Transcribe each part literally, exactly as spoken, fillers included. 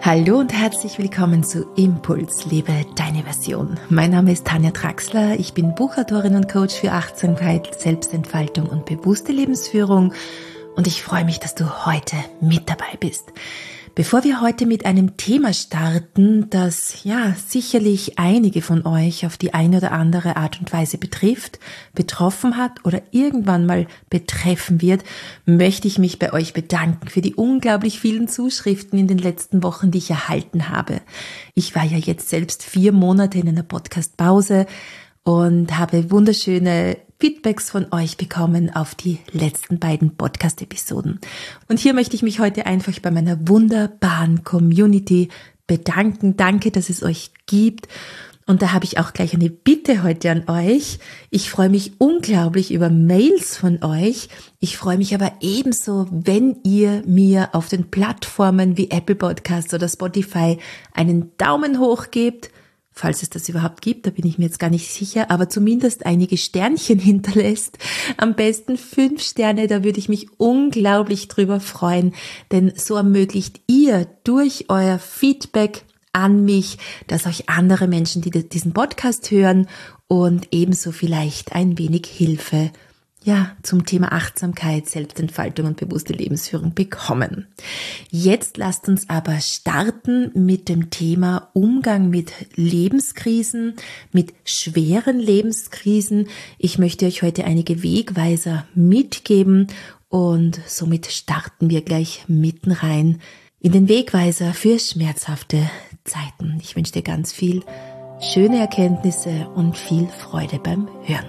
Hallo und herzlich willkommen zu Impuls, lebe deine Version. Mein Name ist Tanja Traxler, ich bin Buchautorin und Coach für Achtsamkeit, Selbstentfaltung und bewusste Lebensführung und ich freue mich, dass du heute mit dabei bist. Bevor wir heute mit einem Thema starten, das ja sicherlich einige von euch auf die eine oder andere Art und Weise betrifft, betroffen hat oder irgendwann mal betreffen wird, möchte ich mich bei euch bedanken für die unglaublich vielen Zuschriften in den letzten Wochen, die ich erhalten habe. Ich war ja jetzt selbst vier Monate in einer Podcast-Pause und habe wunderschöne Feedbacks von euch bekommen auf die letzten beiden Podcast-Episoden. Und hier möchte ich mich heute einfach bei meiner wunderbaren Community bedanken. Danke, dass es euch gibt. Und da habe ich auch gleich eine Bitte heute an euch. Ich freue mich unglaublich über Mails von euch. Ich freue mich aber ebenso, wenn ihr mir auf den Plattformen wie Apple Podcasts oder Spotify einen Daumen hoch gebt. Falls es das überhaupt gibt, da bin ich mir jetzt gar nicht sicher, aber zumindest einige Sternchen hinterlässt. Am besten fünf Sterne, da würde ich mich unglaublich drüber freuen, denn so ermöglicht ihr durch euer Feedback an mich, dass euch andere Menschen, die diesen Podcast hören und ebenso vielleicht ein wenig Hilfe ja, zum Thema Achtsamkeit, Selbstentfaltung und bewusste Lebensführung bekommen. Jetzt lasst uns aber starten mit dem Thema Umgang mit Lebenskrisen, mit schweren Lebenskrisen. Ich möchte euch heute einige Wegweiser mitgeben und somit starten wir gleich mitten rein in den Wegweiser für schmerzhafte Zeiten. Ich wünsche dir ganz viel schöne Erkenntnisse und viel Freude beim Hören.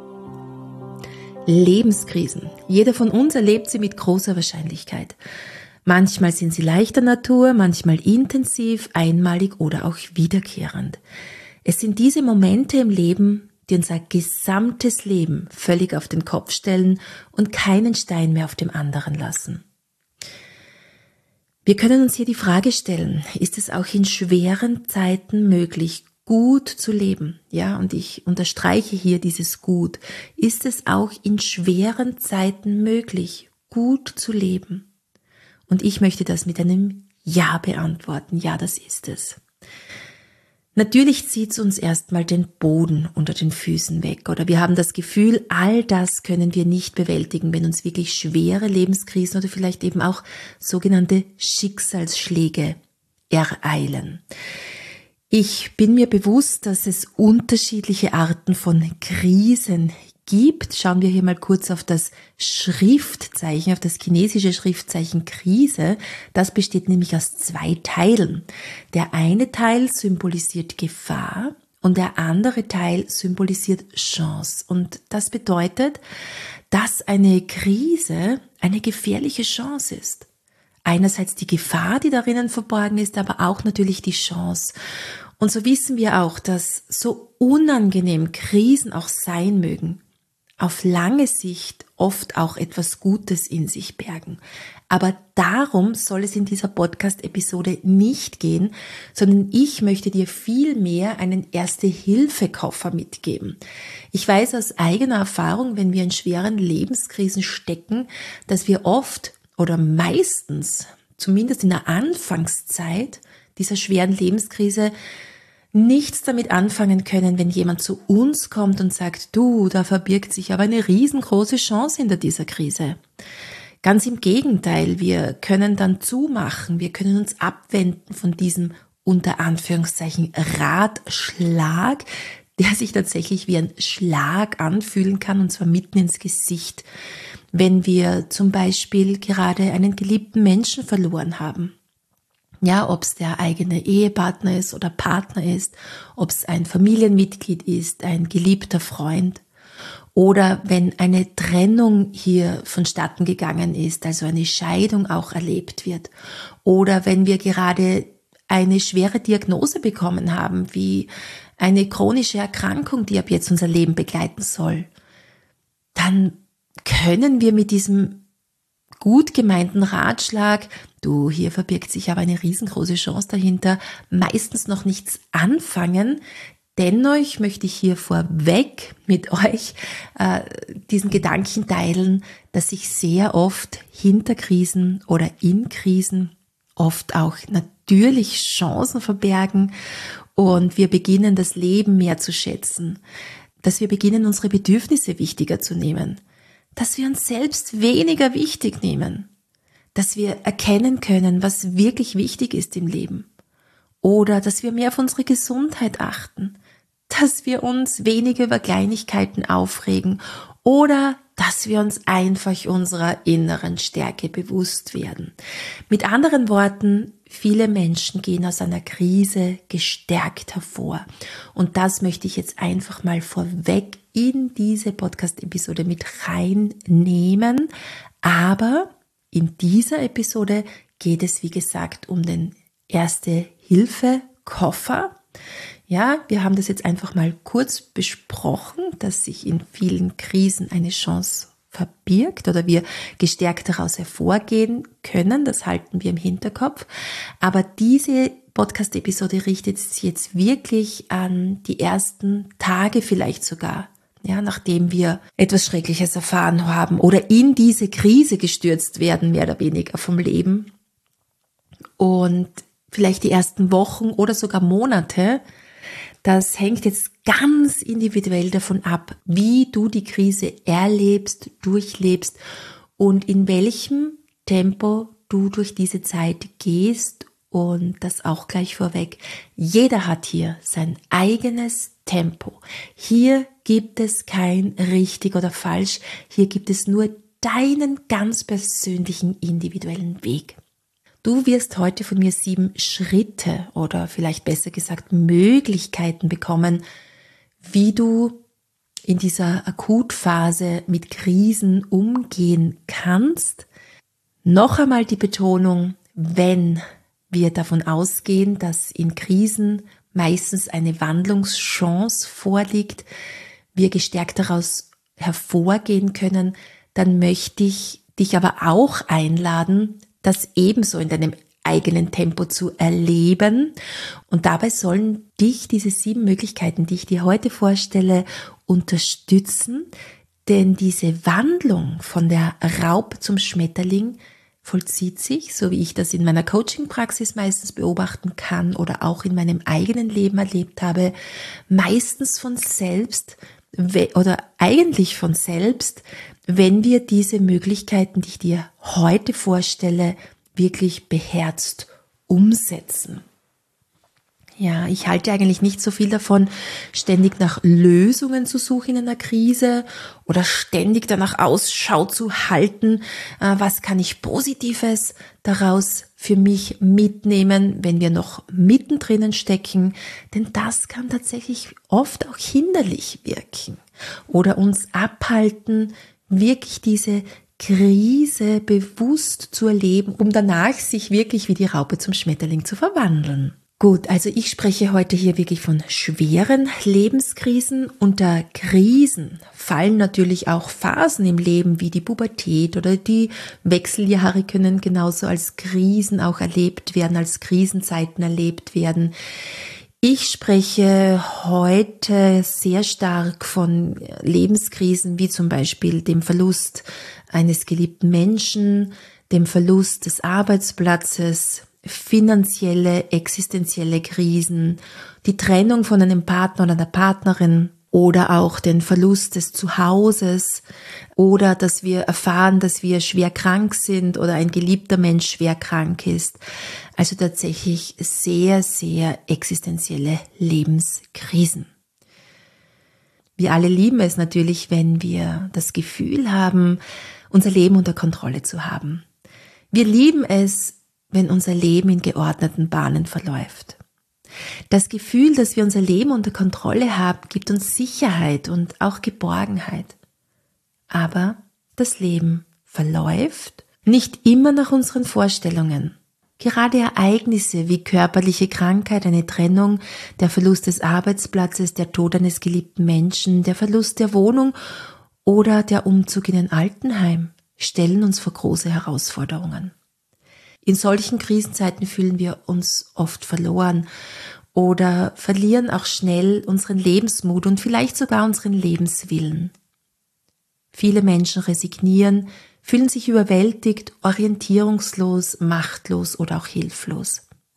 Lebenskrisen. Jeder von uns erlebt sie mit großer Wahrscheinlichkeit. Manchmal sind sie leichter Natur, manchmal intensiv, einmalig oder auch wiederkehrend. Es sind diese Momente im Leben, die unser gesamtes Leben völlig auf den Kopf stellen und keinen Stein mehr auf dem anderen lassen. Wir können uns hier die Frage stellen, ist es auch in schweren Zeiten möglich, gut zu leben, ja, und ich unterstreiche hier dieses Gut. Ist es auch in schweren Zeiten möglich, gut zu leben? Und ich möchte das mit einem Ja beantworten. Ja, das ist es. Natürlich zieht es uns erstmal den Boden unter den Füßen weg oder wir haben das Gefühl, all das können wir nicht bewältigen, wenn uns wirklich schwere Lebenskrisen oder vielleicht eben auch sogenannte Schicksalsschläge ereilen. Ich bin mir bewusst, dass es unterschiedliche Arten von Krisen gibt. Schauen wir hier mal kurz auf das Schriftzeichen, auf das chinesische Schriftzeichen Krise. Das besteht nämlich aus zwei Teilen. Der eine Teil symbolisiert Gefahr und der andere Teil symbolisiert Chance. Und das bedeutet, dass eine Krise eine gefährliche Chance ist. Einerseits die Gefahr, die darin verborgen ist, aber auch natürlich die Chance. Und so wissen wir auch, dass so unangenehm Krisen auch sein mögen, auf lange Sicht oft auch etwas Gutes in sich bergen. Aber darum soll es in dieser Podcast-Episode nicht gehen, sondern ich möchte dir vielmehr einen Erste-Hilfe-Koffer mitgeben. Ich weiß aus eigener Erfahrung, wenn wir in schweren Lebenskrisen stecken, dass wir oft oder meistens, zumindest in der Anfangszeit dieser schweren Lebenskrise, nichts damit anfangen können, wenn jemand zu uns kommt und sagt, du, da verbirgt sich aber eine riesengroße Chance hinter dieser Krise. Ganz im Gegenteil, wir können dann zumachen, wir können uns abwenden von diesem unter Anführungszeichen Ratschlag, der sich tatsächlich wie ein Schlag anfühlen kann und zwar mitten ins Gesicht. Wenn wir zum Beispiel gerade einen geliebten Menschen verloren haben. Ja, ob es der eigene Ehepartner ist oder Partner ist, ob es ein Familienmitglied ist, ein geliebter Freund. Oder wenn eine Trennung hier vonstatten gegangen ist, also eine Scheidung auch erlebt wird. Oder wenn wir gerade eine schwere Diagnose bekommen haben, wie eine chronische Erkrankung, die ab jetzt unser Leben begleiten soll. Dann können wir mit diesem gut gemeinten Ratschlag, du, hier verbirgt sich aber eine riesengroße Chance dahinter, meistens noch nichts anfangen. Dennoch möchte ich hier vorweg mit euch äh, diesen Gedanken teilen, dass sich sehr oft hinter Krisen oder in Krisen oft auch natürlich Chancen verbergen und wir beginnen, das Leben mehr zu schätzen, dass wir beginnen, unsere Bedürfnisse wichtiger zu nehmen, dass wir uns selbst weniger wichtig nehmen, dass wir erkennen können, was wirklich wichtig ist im Leben oder dass wir mehr auf unsere Gesundheit achten, dass wir uns weniger über Kleinigkeiten aufregen oder dass wir uns einfach unserer inneren Stärke bewusst werden. Mit anderen Worten, viele Menschen gehen aus einer Krise gestärkt hervor. Und das möchte ich jetzt einfach mal vorweg in diese Podcast-Episode mit reinnehmen. Aber in dieser Episode geht es, wie gesagt, um den Erste-Hilfe-Koffer. Ja, wir haben das jetzt einfach mal kurz besprochen, dass sich in vielen Krisen eine Chance verbirgt oder wir gestärkt daraus hervorgehen können. Das halten wir im Hinterkopf. Aber diese Podcast-Episode richtet sich jetzt wirklich an die ersten Tage vielleicht sogar, ja, nachdem wir etwas Schreckliches erfahren haben oder in diese Krise gestürzt werden, mehr oder weniger vom Leben. Und vielleicht die ersten Wochen oder sogar Monate. Das hängt jetzt ganz individuell davon ab, wie du die Krise erlebst, durchlebst und in welchem Tempo du durch diese Zeit gehst. Und das auch gleich vorweg. Jeder hat hier sein eigenes Tempo. Hier gibt es kein richtig oder falsch. Hier gibt es nur deinen ganz persönlichen individuellen Weg. Du wirst heute von mir sieben Schritte oder vielleicht besser gesagt Möglichkeiten bekommen, wie du in dieser Akutphase mit Krisen umgehen kannst. Noch einmal die Betonung, wenn wir davon ausgehen, dass in Krisen meistens eine Wandlungschance vorliegt, wir gestärkt daraus hervorgehen können, dann möchte ich dich aber auch einladen, das ebenso in deinem eigenen Tempo zu erleben. Und dabei sollen dich diese sieben Möglichkeiten, die ich dir heute vorstelle, unterstützen. Denn diese Wandlung von der Raupe zum Schmetterling vollzieht sich, so wie ich das in meiner Coaching-Praxis meistens beobachten kann oder auch in meinem eigenen Leben erlebt habe, meistens von selbst oder eigentlich von selbst, wenn wir diese Möglichkeiten, die ich dir heute vorstelle, wirklich beherzt umsetzen. Ja, ich halte eigentlich nicht so viel davon, ständig nach Lösungen zu suchen in einer Krise oder ständig danach Ausschau zu halten, was kann ich Positives daraus für mich mitnehmen, wenn wir noch mittendrin stecken, denn das kann tatsächlich oft auch hinderlich wirken oder uns abhalten, wirklich diese Krise bewusst zu erleben, um danach sich wirklich wie die Raupe zum Schmetterling zu verwandeln. Gut, also ich spreche heute hier wirklich von schweren Lebenskrisen. Unter Krisen fallen natürlich auch Phasen im Leben wie die Pubertät oder die Wechseljahre können genauso als Krisen auch erlebt werden, als Krisenzeiten erlebt werden. Ich spreche heute sehr stark von Lebenskrisen wie zum Beispiel dem Verlust eines geliebten Menschen, dem Verlust des Arbeitsplatzes, finanzielle, existenzielle Krisen, die Trennung von einem Partner oder einer Partnerin oder auch den Verlust des Zuhauses oder dass wir erfahren, dass wir schwer krank sind oder ein geliebter Mensch schwer krank ist. Also tatsächlich sehr, sehr existenzielle Lebenskrisen. Wir alle lieben es natürlich, wenn wir das Gefühl haben, unser Leben unter Kontrolle zu haben. Wir lieben es, wenn unser Leben in geordneten Bahnen verläuft. Das Gefühl, dass wir unser Leben unter Kontrolle haben, gibt uns Sicherheit und auch Geborgenheit. Aber das Leben verläuft nicht immer nach unseren Vorstellungen. Gerade Ereignisse wie körperliche Krankheit, eine Trennung, der Verlust des Arbeitsplatzes, der Tod eines geliebten Menschen, der Verlust der Wohnung oder der Umzug in ein Altenheim stellen uns vor große Herausforderungen. In solchen Krisenzeiten fühlen wir uns oft verloren oder verlieren auch schnell unseren Lebensmut und vielleicht sogar unseren Lebenswillen. Viele Menschen resignieren, fühlen sich überwältigt, orientierungslos, machtlos oder auch hilflos.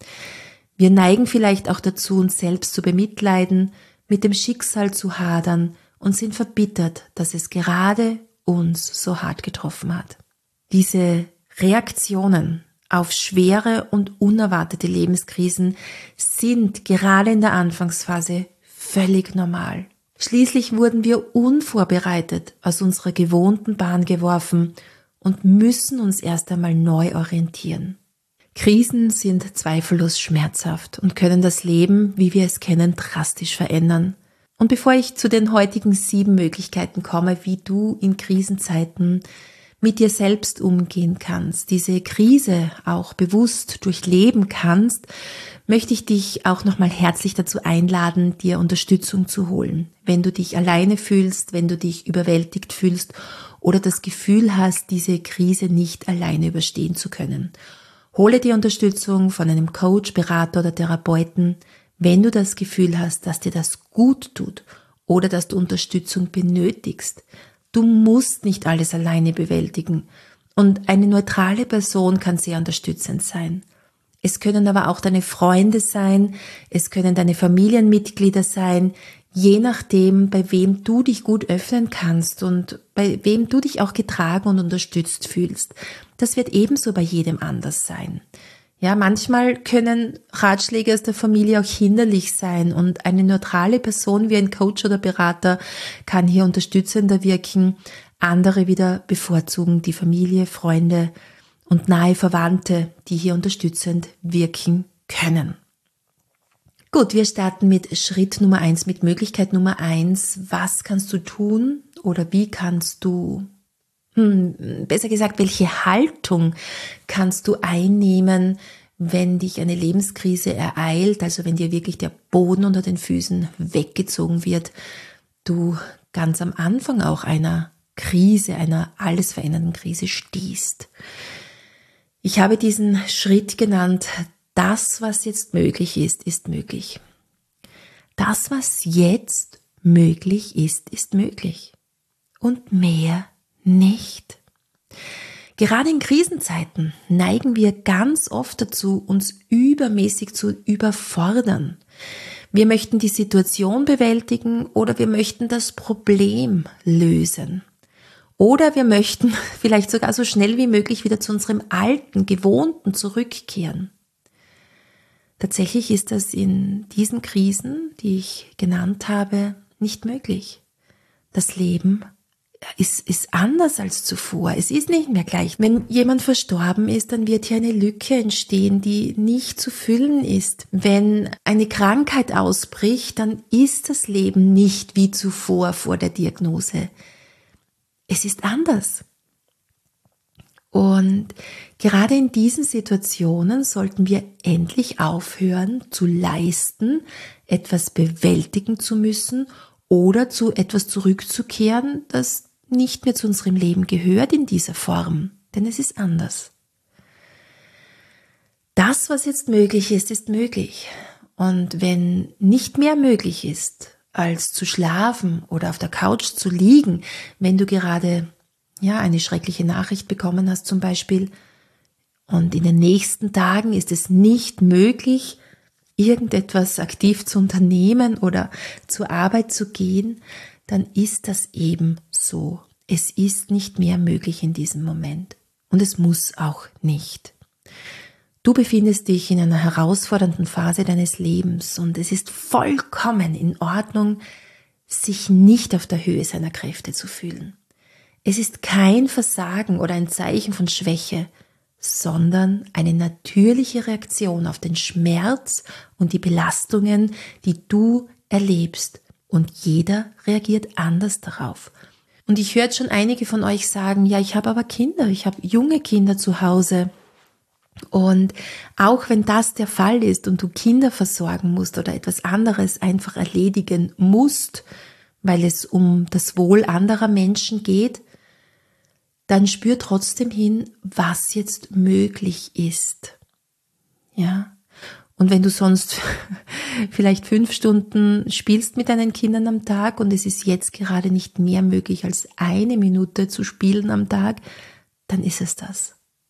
Wir neigen vielleicht auch dazu, uns selbst zu bemitleiden, mit dem Schicksal zu hadern und sind verbittert, dass es gerade uns so hart getroffen hat. Diese Reaktionen auf schwere und unerwartete Lebenskrisen sind gerade in der Anfangsphase völlig normal. Schließlich wurden wir unvorbereitet aus unserer gewohnten Bahn geworfen und müssen uns erst einmal neu orientieren. Krisen sind zweifellos schmerzhaft und können das Leben, wie wir es kennen, drastisch verändern. Und bevor ich zu den heutigen sieben Möglichkeiten komme, wie du in Krisenzeiten mit dir selbst umgehen kannst, diese Krise auch bewusst durchleben kannst, möchte ich dich auch nochmal herzlich dazu einladen, dir Unterstützung zu holen. Wenn du dich alleine fühlst, wenn du dich überwältigt fühlst oder das Gefühl hast, diese Krise nicht alleine überstehen zu können. Hole dir Unterstützung von einem Coach, Berater oder Therapeuten, wenn du das Gefühl hast, dass dir das gut tut oder dass du Unterstützung benötigst. Du musst nicht alles alleine bewältigen und eine neutrale Person kann sehr unterstützend sein. Es können aber auch deine Freunde sein, es können deine Familienmitglieder sein, je nachdem, bei wem du dich gut öffnen kannst und bei wem du dich auch getragen und unterstützt fühlst. Das wird ebenso bei jedem anders sein. Ja, manchmal können Ratschläge aus der Familie auch hinderlich sein und eine neutrale Person wie ein Coach oder Berater kann hier unterstützender wirken. Andere wieder bevorzugen die Familie, Freunde und nahe Verwandte, die hier unterstützend wirken können. Gut, wir starten mit Schritt Nummer eins, mit Möglichkeit Nummer eins. Was kannst du tun oder wie kannst du, hm, besser gesagt, welche Haltung kannst du einnehmen, wenn dich eine Lebenskrise ereilt, also wenn dir wirklich der Boden unter den Füßen weggezogen wird, du ganz am Anfang auch einer Krise, einer alles verändernden Krise stehst. Ich habe diesen Schritt genannt, das, was jetzt möglich ist, ist möglich. Das, was jetzt möglich ist, ist möglich. Und mehr nicht. Gerade in Krisenzeiten neigen wir ganz oft dazu, uns übermäßig zu überfordern. Wir möchten die Situation bewältigen oder wir möchten das Problem lösen. Oder wir möchten vielleicht sogar so schnell wie möglich wieder zu unserem alten, gewohnten zurückkehren. Tatsächlich ist das in diesen Krisen, die ich genannt habe, nicht möglich. Das Leben ist, ist anders als zuvor. Es ist nicht mehr gleich. Wenn jemand verstorben ist, dann wird hier eine Lücke entstehen, die nicht zu füllen ist. Wenn eine Krankheit ausbricht, dann ist das Leben nicht wie zuvor vor der Diagnose. Es ist anders. Und gerade in diesen Situationen sollten wir endlich aufhören zu leisten, etwas bewältigen zu müssen oder zu etwas zurückzukehren, das nicht mehr zu unserem Leben gehört in dieser Form, denn es ist anders. Das, was jetzt möglich ist, ist möglich. Und wenn nicht mehr möglich ist, als zu schlafen oder auf der Couch zu liegen, wenn du gerade ja eine schreckliche Nachricht bekommen hast zum Beispiel, und in den nächsten Tagen ist es nicht möglich, irgendetwas aktiv zu unternehmen oder zur Arbeit zu gehen, dann ist das eben so. Es ist nicht mehr möglich in diesem Moment. Und es muss auch nicht. Du befindest dich in einer herausfordernden Phase deines Lebens und es ist vollkommen in Ordnung, sich nicht auf der Höhe seiner Kräfte zu fühlen. Es ist kein Versagen oder ein Zeichen von Schwäche, sondern eine natürliche Reaktion auf den Schmerz und die Belastungen, die du erlebst. Und jeder reagiert anders darauf. Und ich höre jetzt schon einige von euch sagen, ja, ich habe aber Kinder, ich habe junge Kinder zu Hause. Und auch wenn das der Fall ist und du Kinder versorgen musst oder etwas anderes einfach erledigen musst, weil es um das Wohl anderer Menschen geht, dann spür trotzdem hin, was jetzt möglich ist. Ja. Und wenn du sonst vielleicht fünf Stunden spielst mit deinen Kindern am Tag und es ist jetzt gerade nicht mehr möglich als eine Minute zu spielen am Tag, dann ist es das.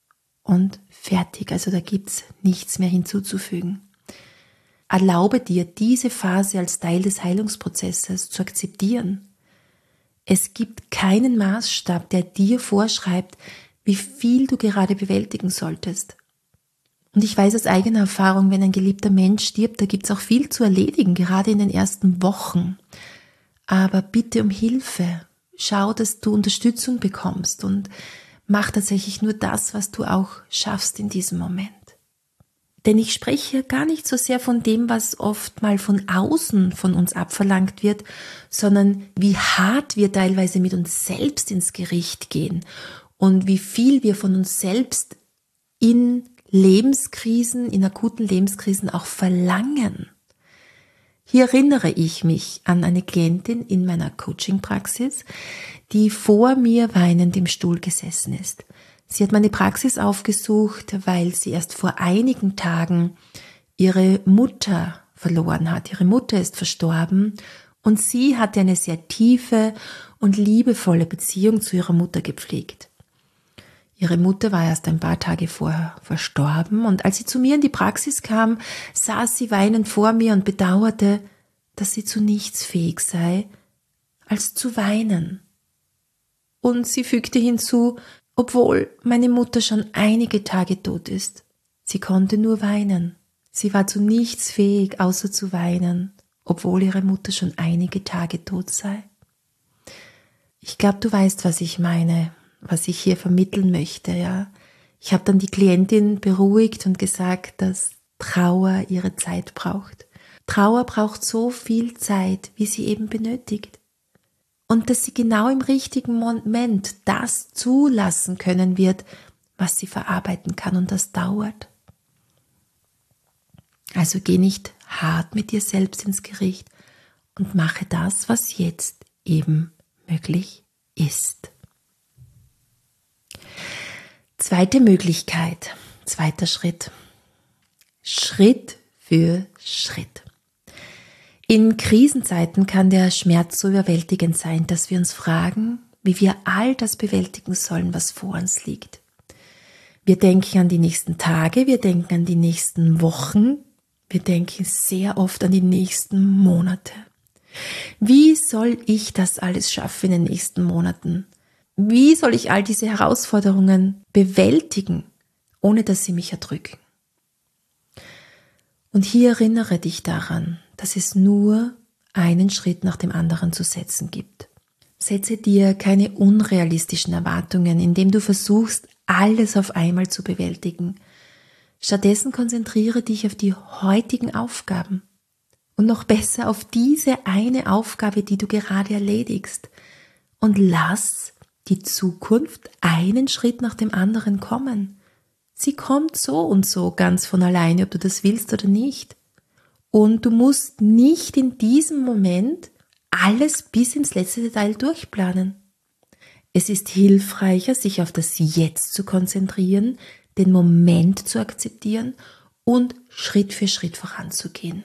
und fertig. Also da gibt's nichts mehr hinzuzufügen. Erlaube dir, diese Phase als Teil des Heilungsprozesses zu akzeptieren. Es gibt keinen Maßstab, der dir vorschreibt, wie viel du gerade bewältigen solltest. Und ich weiß aus eigener Erfahrung, wenn ein geliebter Mensch stirbt, da gibt's auch viel zu erledigen, gerade in den ersten Wochen. Aber bitte um Hilfe. Schau, dass du Unterstützung bekommst und mach tatsächlich nur das, was du auch schaffst in diesem Moment. Denn ich spreche gar nicht so sehr von dem, was oft mal von außen von uns abverlangt wird, sondern wie hart wir teilweise mit uns selbst ins Gericht gehen und wie viel wir von uns selbst in Lebenskrisen, in akuten Lebenskrisen auch verlangen. Hier erinnere ich mich an eine Klientin in meiner Coaching-Praxis, die vor mir weinend im Stuhl gesessen ist. Sie hat meine Praxis aufgesucht, weil sie erst vor einigen Tagen ihre Mutter verloren hat. Ihre Mutter ist verstorben und sie hatte eine sehr tiefe und liebevolle Beziehung zu ihrer Mutter gepflegt. Ihre Mutter war erst ein paar Tage vorher verstorben und als sie zu mir in die Praxis kam, saß sie weinend vor mir und bedauerte, dass sie zu nichts fähig sei, als zu weinen. Und sie fügte hinzu, obwohl meine Mutter schon einige Tage tot ist. Sie konnte nur weinen. Sie war zu nichts fähig, außer zu weinen, obwohl ihre Mutter schon einige Tage tot sei. Ich glaube, du weißt, was ich meine, was ich hier vermitteln möchte, ja. Ich habe dann die Klientin beruhigt und gesagt, dass Trauer ihre Zeit braucht. Trauer braucht so viel Zeit, wie sie eben benötigt. Und dass sie genau im richtigen Moment das zulassen können wird, was sie verarbeiten kann, und das dauert. Also geh nicht hart mit dir selbst ins Gericht und mache das, was jetzt eben möglich ist. Zweite Möglichkeit, zweiter Schritt. Schritt für Schritt. In Krisenzeiten kann der Schmerz so überwältigend sein, dass wir uns fragen, wie wir all das bewältigen sollen, was vor uns liegt. Wir denken an die nächsten Tage, wir denken an die nächsten Wochen, wir denken sehr oft an die nächsten Monate. Wie soll ich das alles schaffen in den nächsten Monaten? Wie soll ich all diese Herausforderungen bewältigen, ohne dass sie mich erdrücken? Und hier erinnere dich daran, dass es nur einen Schritt nach dem anderen zu setzen gibt. Setze dir keine unrealistischen Erwartungen, indem du versuchst, alles auf einmal zu bewältigen. Stattdessen konzentriere dich auf die heutigen Aufgaben und noch besser auf diese eine Aufgabe, die du gerade erledigst, und lass die Zukunft einen Schritt nach dem anderen kommen. Sie kommt so und so ganz von alleine, ob du das willst oder nicht. Und du musst nicht in diesem Moment alles bis ins letzte Detail durchplanen. Es ist hilfreicher, sich auf das Jetzt zu konzentrieren, den Moment zu akzeptieren und Schritt für Schritt voranzugehen.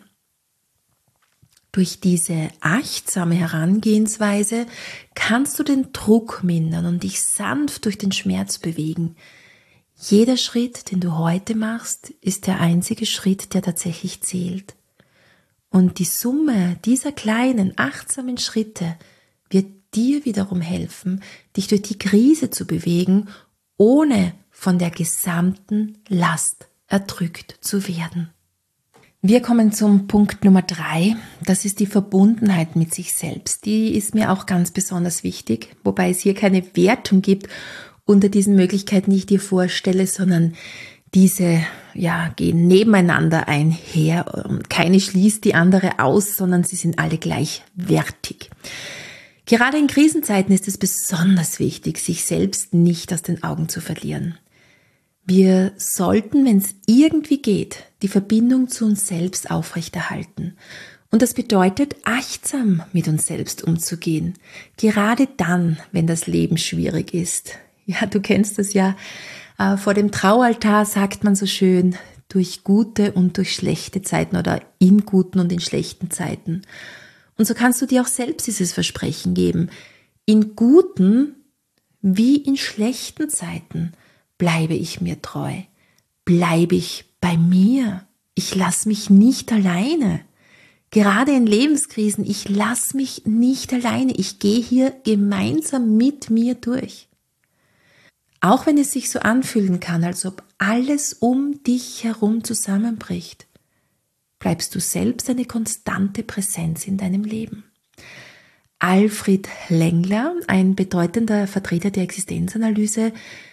Durch diese achtsame Herangehensweise kannst du den Druck mindern und dich sanft durch den Schmerz bewegen. Jeder Schritt, den du heute machst, ist der einzige Schritt, der tatsächlich zählt. Und die Summe dieser kleinen, achtsamen Schritte wird dir wiederum helfen, dich durch die Krise zu bewegen, ohne von der gesamten Last erdrückt zu werden. Wir kommen zum Punkt Nummer drei. Das ist die Verbundenheit mit sich selbst. Die ist mir auch ganz besonders wichtig, wobei es hier keine Wertung gibt unter diesen Möglichkeiten, die ich dir vorstelle, sondern diese ja, gehen nebeneinander einher und keine schließt die andere aus, sondern sie sind alle gleichwertig. Gerade in Krisenzeiten ist es besonders wichtig, sich selbst nicht aus den Augen zu verlieren. Wir sollten, wenn es irgendwie geht, die Verbindung zu uns selbst aufrechterhalten. Und das bedeutet, achtsam mit uns selbst umzugehen. Gerade dann, wenn das Leben schwierig ist. Ja, du kennst das ja. Vor dem Traualtar sagt man so schön, durch gute und durch schlechte Zeiten oder in guten und in schlechten Zeiten. Und so kannst du dir auch selbst dieses Versprechen geben. In guten wie in schlechten Zeiten bleibe ich mir treu? Bleibe ich bei mir? Ich lasse mich nicht alleine. Gerade in Lebenskrisen, ich lasse mich nicht alleine. Ich gehe hier gemeinsam mit mir durch. Auch wenn es sich so anfühlen kann, als ob alles um dich herum zusammenbricht, bleibst du selbst eine konstante Präsenz in deinem Leben. Alfred Längler, ein bedeutender Vertreter der Existenzanalyse,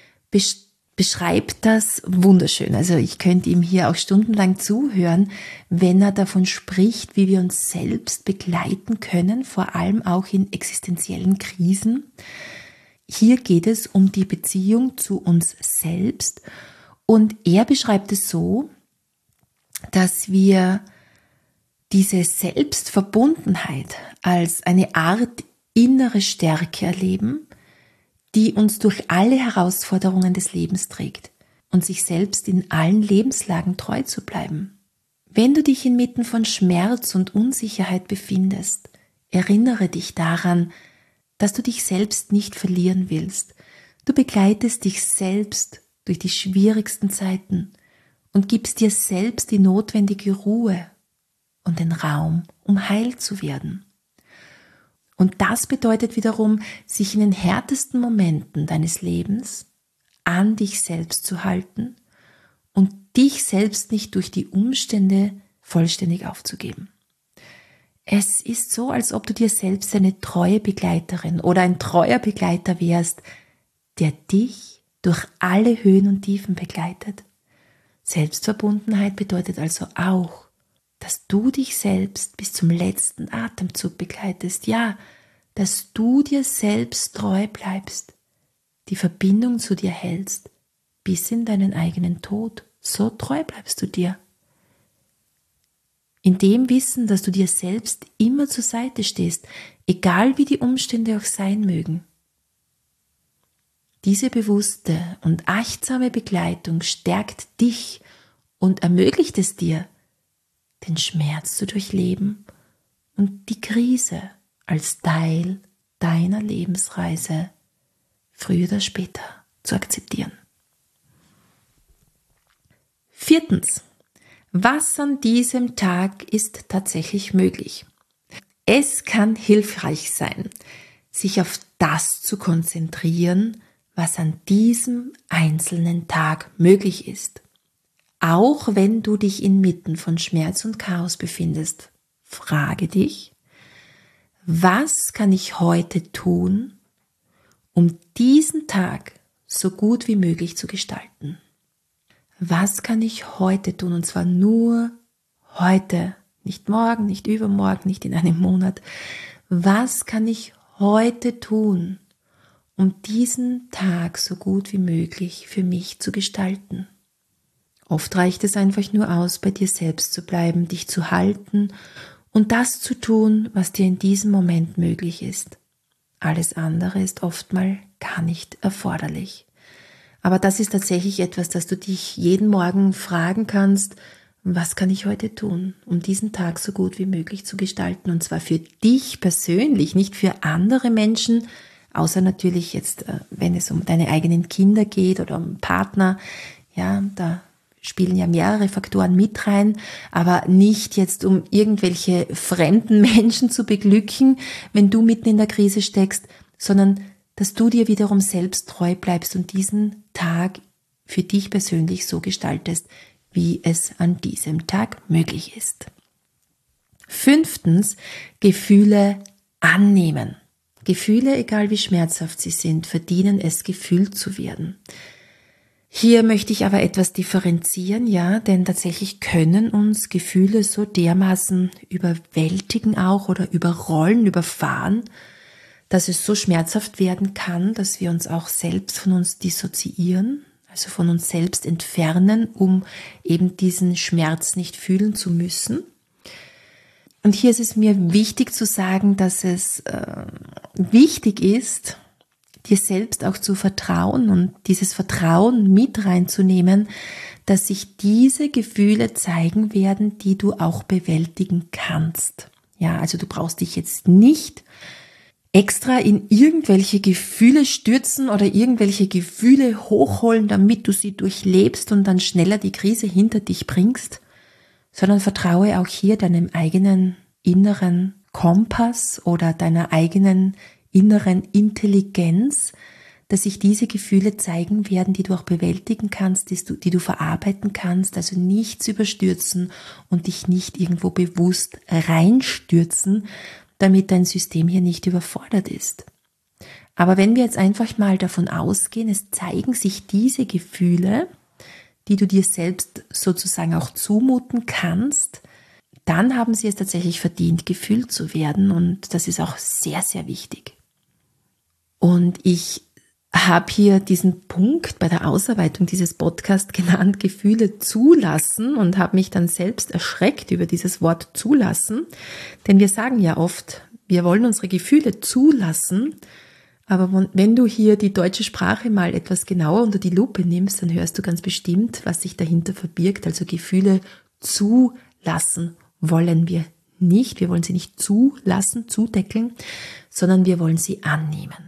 beschreibt das wunderschön. Also ich könnte ihm hier auch stundenlang zuhören, wenn er davon spricht, wie wir uns selbst begleiten können, vor allem auch in existenziellen Krisen. Hier geht es um die Beziehung zu uns selbst und er beschreibt es so, dass wir diese Selbstverbundenheit als eine Art innere Stärke erleben, die uns durch alle Herausforderungen des Lebens trägt und sich selbst in allen Lebenslagen treu zu bleiben. Wenn du dich inmitten von Schmerz und Unsicherheit befindest, erinnere dich daran, dass du dich selbst nicht verlieren willst. Du begleitest dich selbst durch die schwierigsten Zeiten und gibst dir selbst die notwendige Ruhe und den Raum, um heil zu werden. Und das bedeutet wiederum, sich in den härtesten Momenten deines Lebens an dich selbst zu halten und dich selbst nicht durch die Umstände vollständig aufzugeben. Es ist so, als ob du dir selbst eine treue Begleiterin oder ein treuer Begleiter wärst, der dich durch alle Höhen und Tiefen begleitet. Selbstverbundenheit bedeutet also auch, dass du dich selbst bis zum letzten Atemzug begleitest. Ja, dass du dir selbst treu bleibst, die Verbindung zu dir hältst, bis in deinen eigenen Tod. So treu bleibst du dir. In dem Wissen, dass du dir selbst immer zur Seite stehst, egal wie die Umstände auch sein mögen. Diese bewusste und achtsame Begleitung stärkt dich und ermöglicht es dir, den Schmerz zu durchleben und die Krise als Teil deiner Lebensreise früher oder später zu akzeptieren. Viertens. Was an diesem Tag ist tatsächlich möglich? Es kann hilfreich sein, sich auf das zu konzentrieren, was an diesem einzelnen Tag möglich ist. Auch wenn du dich inmitten von Schmerz und Chaos befindest, frage dich, was kann ich heute tun, um diesen Tag so gut wie möglich zu gestalten? Was kann ich heute tun? Und zwar nur heute, nicht morgen, nicht übermorgen, nicht in einem Monat. Was kann ich heute tun, um diesen Tag so gut wie möglich für mich zu gestalten? Oft reicht es einfach nur aus, bei dir selbst zu bleiben, dich zu halten und das zu tun, was dir in diesem Moment möglich ist. Alles andere ist oftmals gar nicht erforderlich. Aber das ist tatsächlich etwas, das du dich jeden Morgen fragen kannst, was kann ich heute tun, um diesen Tag so gut wie möglich zu gestalten? Und zwar für dich persönlich, nicht für andere Menschen, außer natürlich jetzt, wenn es um deine eigenen Kinder geht oder um Partner. Ja, da spielen ja mehrere Faktoren mit rein, aber nicht jetzt, um irgendwelche fremden Menschen zu beglücken, wenn du mitten in der Krise steckst, sondern dass du dir wiederum selbst treu bleibst und diesen Tag für dich persönlich so gestaltest, wie es an diesem Tag möglich ist. Fünftens, Gefühle annehmen. Gefühle, egal wie schmerzhaft sie sind, verdienen es, gefühlt zu werden. Hier möchte ich aber etwas differenzieren, ja, denn tatsächlich können uns Gefühle so dermaßen überwältigen auch oder überrollen, überfahren, dass es so schmerzhaft werden kann, dass wir uns auch selbst von uns dissoziieren, also von uns selbst entfernen, um eben diesen Schmerz nicht fühlen zu müssen. Und hier ist es mir wichtig zu sagen, dass es äh, wichtig ist, dir selbst auch zu vertrauen und dieses Vertrauen mit reinzunehmen, dass sich diese Gefühle zeigen werden, die du auch bewältigen kannst. Ja, also du brauchst dich jetzt nicht extra in irgendwelche Gefühle stürzen oder irgendwelche Gefühle hochholen, damit du sie durchlebst und dann schneller die Krise hinter dich bringst, sondern vertraue auch hier deinem eigenen inneren Kompass oder deiner eigenen inneren Intelligenz, dass sich diese Gefühle zeigen werden, die du auch bewältigen kannst, die du, die du verarbeiten kannst, also nichts überstürzen und dich nicht irgendwo bewusst reinstürzen, damit dein System hier nicht überfordert ist. Aber wenn wir jetzt einfach mal davon ausgehen, es zeigen sich diese Gefühle, die du dir selbst sozusagen auch zumuten kannst, dann haben sie es tatsächlich verdient, gefühlt zu werden, und das ist auch sehr, sehr wichtig. Und ich habe hier diesen Punkt bei der Ausarbeitung dieses Podcasts genannt, Gefühle zulassen, und habe mich dann selbst erschreckt über dieses Wort zulassen, denn wir sagen ja oft, wir wollen unsere Gefühle zulassen, aber wenn du hier die deutsche Sprache mal etwas genauer unter die Lupe nimmst, dann hörst du ganz bestimmt, was sich dahinter verbirgt. Also Gefühle zulassen wollen wir nicht, wir wollen sie nicht zulassen, zudeckeln, sondern wir wollen sie annehmen.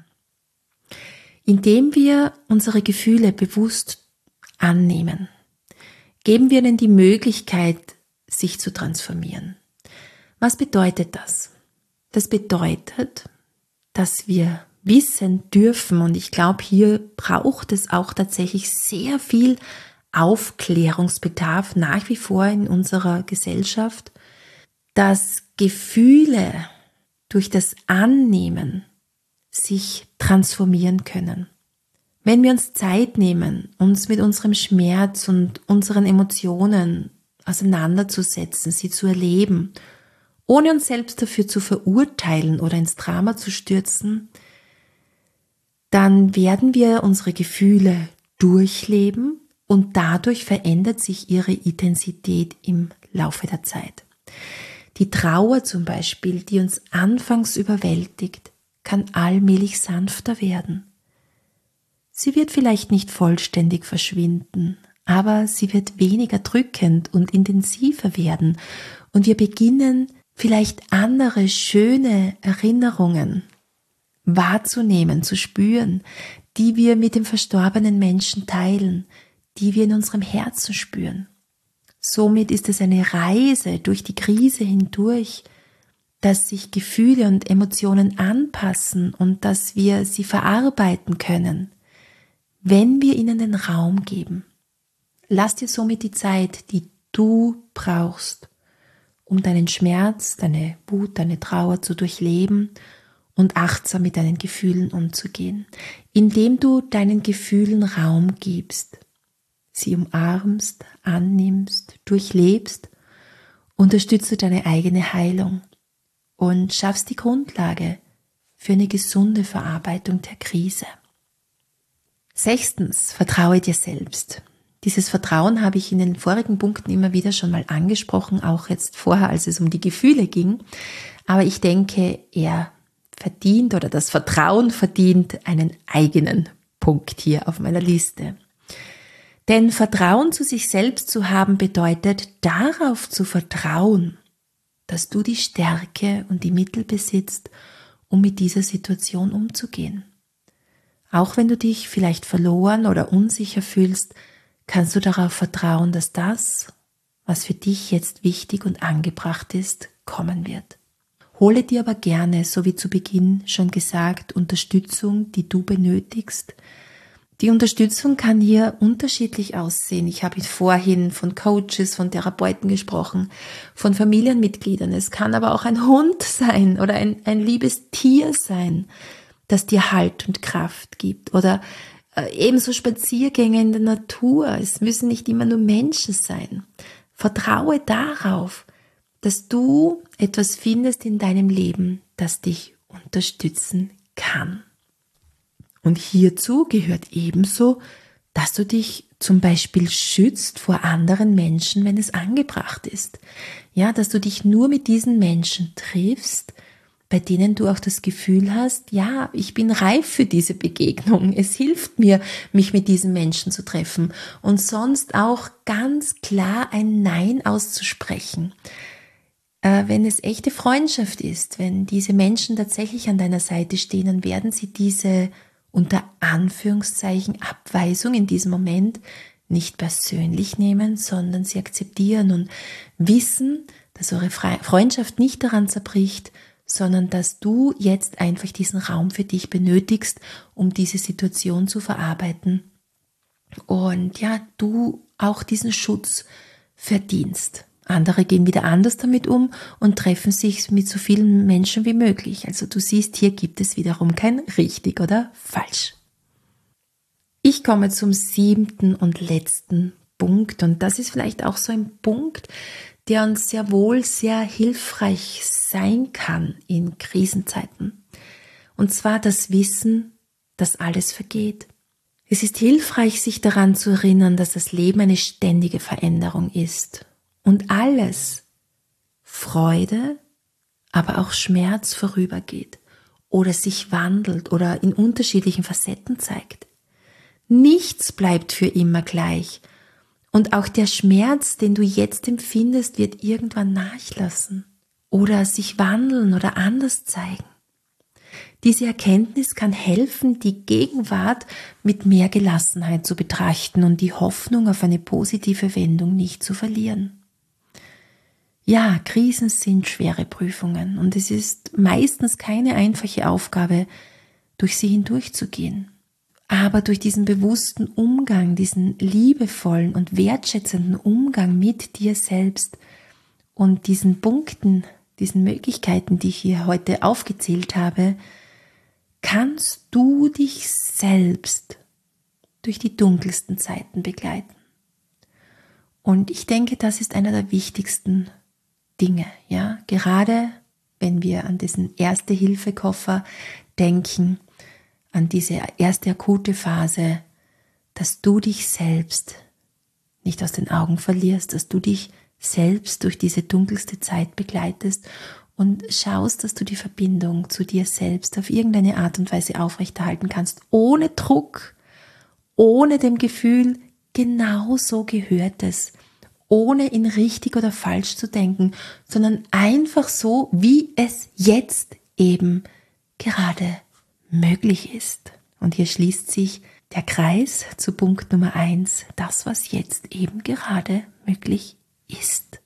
Indem wir unsere Gefühle bewusst annehmen, geben wir ihnen die Möglichkeit, sich zu transformieren. Was bedeutet das? Das bedeutet, dass wir wissen dürfen, und ich glaube, hier braucht es auch tatsächlich sehr viel Aufklärungsbedarf nach wie vor in unserer Gesellschaft, dass Gefühle durch das Annehmen sich transformieren können. Wenn wir uns Zeit nehmen, uns mit unserem Schmerz und unseren Emotionen auseinanderzusetzen, sie zu erleben, ohne uns selbst dafür zu verurteilen oder ins Drama zu stürzen, dann werden wir unsere Gefühle durchleben und dadurch verändert sich ihre Intensität im Laufe der Zeit. Die Trauer zum Beispiel, die uns anfangs überwältigt, kann allmählich sanfter werden. Sie wird vielleicht nicht vollständig verschwinden, aber sie wird weniger drückend und intensiver werden, und wir beginnen vielleicht andere schöne Erinnerungen wahrzunehmen, zu spüren, die wir mit dem verstorbenen Menschen teilen, die wir in unserem Herzen spüren. Somit ist es eine Reise durch die Krise hindurch, dass sich Gefühle und Emotionen anpassen und dass wir sie verarbeiten können, wenn wir ihnen den Raum geben. Lass dir somit die Zeit, die du brauchst, um deinen Schmerz, deine Wut, deine Trauer zu durchleben und achtsam mit deinen Gefühlen umzugehen, indem du deinen Gefühlen Raum gibst, sie umarmst, annimmst, durchlebst, unterstützt du deine eigene Heilung und schaffst die Grundlage für eine gesunde Verarbeitung der Krise. Sechstens, vertraue dir selbst. Dieses Vertrauen habe ich in den vorigen Punkten immer wieder schon mal angesprochen, auch jetzt vorher, als es um die Gefühle ging. Aber ich denke, er verdient oder das Vertrauen verdient einen eigenen Punkt hier auf meiner Liste. Denn Vertrauen zu sich selbst zu haben bedeutet, darauf zu vertrauen, dass du die Stärke und die Mittel besitzt, um mit dieser Situation umzugehen. Auch wenn du dich vielleicht verloren oder unsicher fühlst, kannst du darauf vertrauen, dass das, was für dich jetzt wichtig und angebracht ist, kommen wird. Hole dir aber gerne, so wie zu Beginn schon gesagt, Unterstützung, die du benötigst. Die Unterstützung kann hier unterschiedlich aussehen. Ich habe vorhin von Coaches, von Therapeuten gesprochen, von Familienmitgliedern. Es kann aber auch ein Hund sein oder ein, ein liebes Tier sein, das dir Halt und Kraft gibt. Oder äh, ebenso Spaziergänge in der Natur. Es müssen nicht immer nur Menschen sein. Vertraue darauf, dass du etwas findest in deinem Leben, das dich unterstützen kann. Und hierzu gehört ebenso, dass du dich zum Beispiel schützt vor anderen Menschen, wenn es angebracht ist. Ja, dass du dich nur mit diesen Menschen triffst, bei denen du auch das Gefühl hast, ja, ich bin reif für diese Begegnung. Es hilft mir, mich mit diesen Menschen zu treffen. Und sonst auch ganz klar ein Nein auszusprechen. Äh, wenn es echte Freundschaft ist, wenn diese Menschen tatsächlich an deiner Seite stehen, dann werden sie diese unter Anführungszeichen Abweisung in diesem Moment nicht persönlich nehmen, sondern sie akzeptieren und wissen, dass eure Freundschaft nicht daran zerbricht, sondern dass du jetzt einfach diesen Raum für dich benötigst, um diese Situation zu verarbeiten. Und ja, du auch diesen Schutz verdienst. Andere gehen wieder anders damit um und treffen sich mit so vielen Menschen wie möglich. Also du siehst, hier gibt es wiederum kein richtig oder falsch. Ich komme zum siebten und letzten Punkt und das ist vielleicht auch so ein Punkt, der uns sehr wohl sehr hilfreich sein kann in Krisenzeiten. Und zwar das Wissen, dass alles vergeht. Es ist hilfreich, sich daran zu erinnern, dass das Leben eine ständige Veränderung ist und alles, Freude, aber auch Schmerz vorübergeht oder sich wandelt oder in unterschiedlichen Facetten zeigt. Nichts bleibt für immer gleich und auch der Schmerz, den du jetzt empfindest, wird irgendwann nachlassen oder sich wandeln oder anders zeigen. Diese Erkenntnis kann helfen, die Gegenwart mit mehr Gelassenheit zu betrachten und die Hoffnung auf eine positive Wendung nicht zu verlieren. Ja, Krisen sind schwere Prüfungen und es ist meistens keine einfache Aufgabe, durch sie hindurchzugehen. Aber durch diesen bewussten Umgang, diesen liebevollen und wertschätzenden Umgang mit dir selbst und diesen Punkten, diesen Möglichkeiten, die ich hier heute aufgezählt habe, kannst du dich selbst durch die dunkelsten Zeiten begleiten. Und ich denke, das ist einer der wichtigsten Dinge, ja, gerade wenn wir an diesen Erste-Hilfe-Koffer denken, an diese erste akute Phase, dass du dich selbst nicht aus den Augen verlierst, dass du dich selbst durch diese dunkelste Zeit begleitest und schaust, dass du die Verbindung zu dir selbst auf irgendeine Art und Weise aufrechterhalten kannst, ohne Druck, ohne dem Gefühl, genau so gehört es, ohne in richtig oder falsch zu denken, sondern einfach so, wie es jetzt eben gerade möglich ist. Und hier schließt sich der Kreis zu Punkt Nummer eins, das, was jetzt eben gerade möglich ist.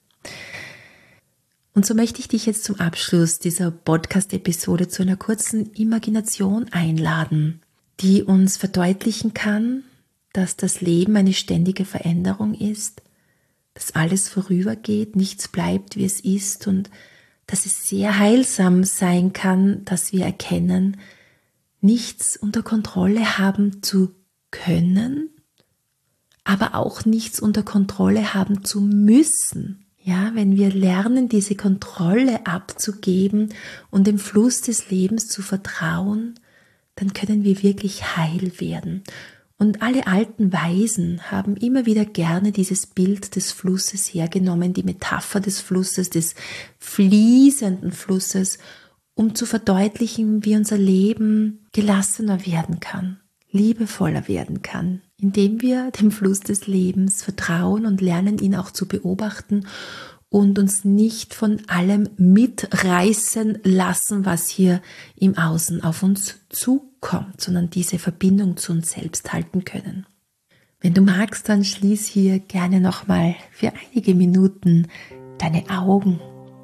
Und so möchte ich dich jetzt zum Abschluss dieser Podcast-Episode zu einer kurzen Imagination einladen, die uns verdeutlichen kann, dass das Leben eine ständige Veränderung ist, dass alles vorübergeht, nichts bleibt, wie es ist und dass es sehr heilsam sein kann, dass wir erkennen, nichts unter Kontrolle haben zu können, aber auch nichts unter Kontrolle haben zu müssen. Ja, wenn wir lernen, diese Kontrolle abzugeben und dem Fluss des Lebens zu vertrauen, dann können wir wirklich heil werden. Und alle alten Weisen haben immer wieder gerne dieses Bild des Flusses hergenommen, die Metapher des Flusses, des fließenden Flusses, um zu verdeutlichen, wie unser Leben gelassener werden kann, liebevoller werden kann, indem wir dem Fluss des Lebens vertrauen und lernen, ihn auch zu beobachten und uns nicht von allem mitreißen lassen, was hier im Außen auf uns zukommt, sondern diese Verbindung zu uns selbst halten können. Wenn du magst, dann schließ hier gerne nochmal für einige Minuten deine Augen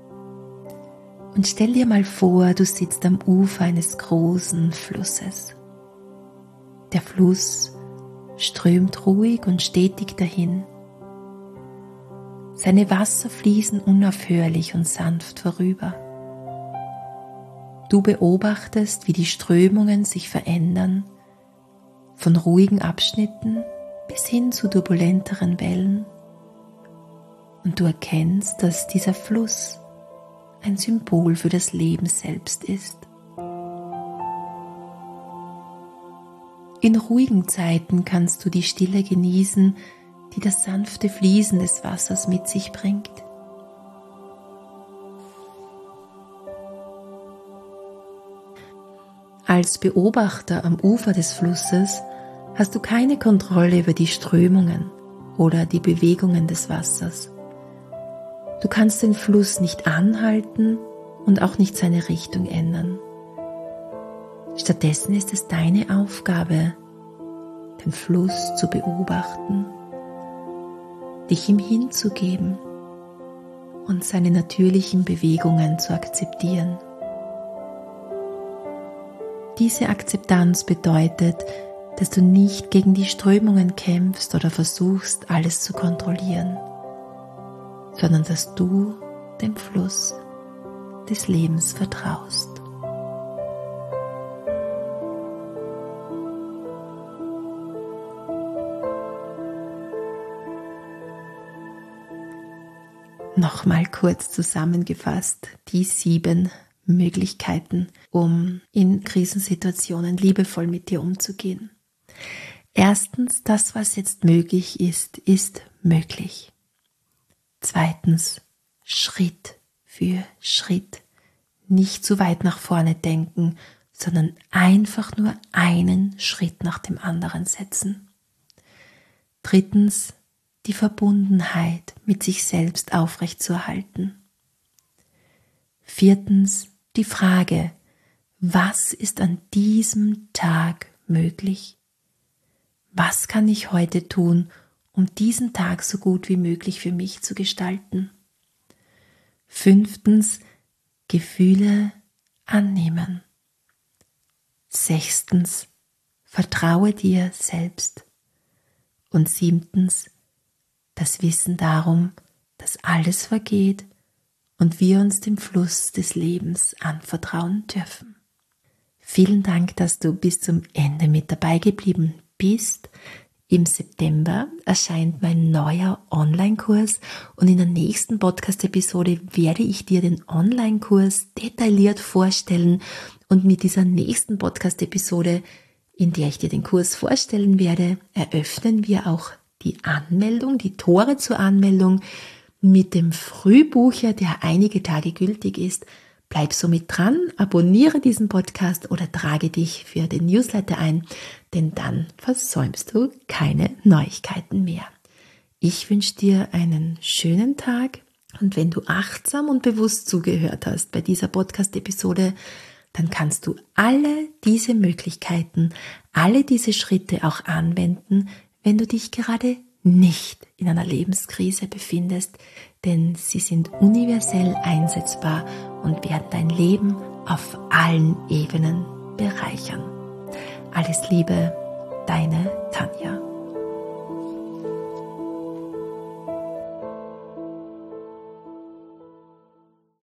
und stell dir mal vor, du sitzt am Ufer eines großen Flusses. Der Fluss strömt ruhig und stetig dahin. Seine Wasser fließen unaufhörlich und sanft vorüber. Du beobachtest, wie die Strömungen sich verändern, von ruhigen Abschnitten bis hin zu turbulenteren Wellen. Und du erkennst, dass dieser Fluss ein Symbol für das Leben selbst ist. In ruhigen Zeiten kannst du die Stille genießen, die das sanfte Fließen des Wassers mit sich bringt. Als Beobachter am Ufer des Flusses hast du keine Kontrolle über die Strömungen oder die Bewegungen des Wassers. Du kannst den Fluss nicht anhalten und auch nicht seine Richtung ändern. Stattdessen ist es deine Aufgabe, den Fluss zu beobachten, dich ihm hinzugeben und seine natürlichen Bewegungen zu akzeptieren. Diese Akzeptanz bedeutet, dass du nicht gegen die Strömungen kämpfst oder versuchst, alles zu kontrollieren, sondern dass du dem Fluss des Lebens vertraust. Nochmal kurz zusammengefasst, die sieben Möglichkeiten, um in Krisensituationen liebevoll mit dir umzugehen. Erstens, das, was jetzt möglich ist, ist möglich. Zweitens, Schritt für Schritt. Nicht zu weit nach vorne denken, sondern einfach nur einen Schritt nach dem anderen setzen. Drittens, die Verbundenheit mit sich selbst aufrechtzuerhalten. Viertens, die Frage, was ist an diesem Tag möglich? Was kann ich heute tun, um diesen Tag so gut wie möglich für mich zu gestalten? Fünftens, Gefühle annehmen. Sechstens, vertraue dir selbst. Und siebtens, das Wissen darum, dass alles vergeht und wir uns dem Fluss des Lebens anvertrauen dürfen. Vielen Dank, dass du bis zum Ende mit dabei geblieben bist. Im September erscheint mein neuer Online-Kurs und in der nächsten Podcast-Episode werde ich dir den Online-Kurs detailliert vorstellen und mit dieser nächsten Podcast-Episode, in der ich dir den Kurs vorstellen werde, eröffnen wir auch die Anmeldung, die Tore zur Anmeldung mit dem Frühbucher, der einige Tage gültig ist. Bleib somit dran, abonniere diesen Podcast oder trage dich für den Newsletter ein, denn dann versäumst du keine Neuigkeiten mehr. Ich wünsche dir einen schönen Tag und wenn du achtsam und bewusst zugehört hast bei dieser Podcast-Episode, dann kannst du alle diese Möglichkeiten, alle diese Schritte auch anwenden, wenn du dich gerade nicht in einer Lebenskrise befindest, denn sie sind universell einsetzbar und werden dein Leben auf allen Ebenen bereichern. Alles Liebe, deine Tanja.